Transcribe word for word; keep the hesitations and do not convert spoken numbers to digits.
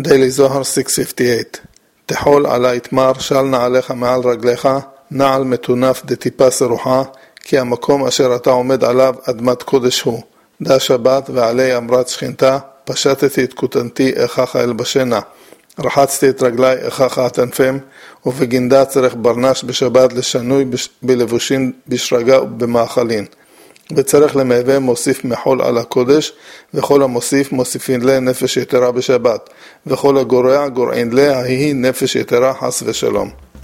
דיילי זוהר שש מאות חמישים ושמונה. תחול עלי תמר, של נעליך מעל רגליך, נעל מטונף דטיפה סרוחה, כי המקום אשר אתה עומד עליו אדמת קודש הוא. דה שבת ועלי אמרת שכינתה, פשטתי את כותנתי איכך אל בשנה. רחצתי את רגלי איכך אטנפם, ובגינדה צריך ברנש בשבת לשנוי בלבושים בשרגה ובמאכלין. וצריך למהווה מוסיף מחול על הקודש, וכל המוסיף מוסיפין לה נפש יתרה בשבת, וכל הגורע גורעין לה, היא נפש יתרה חס ושלום.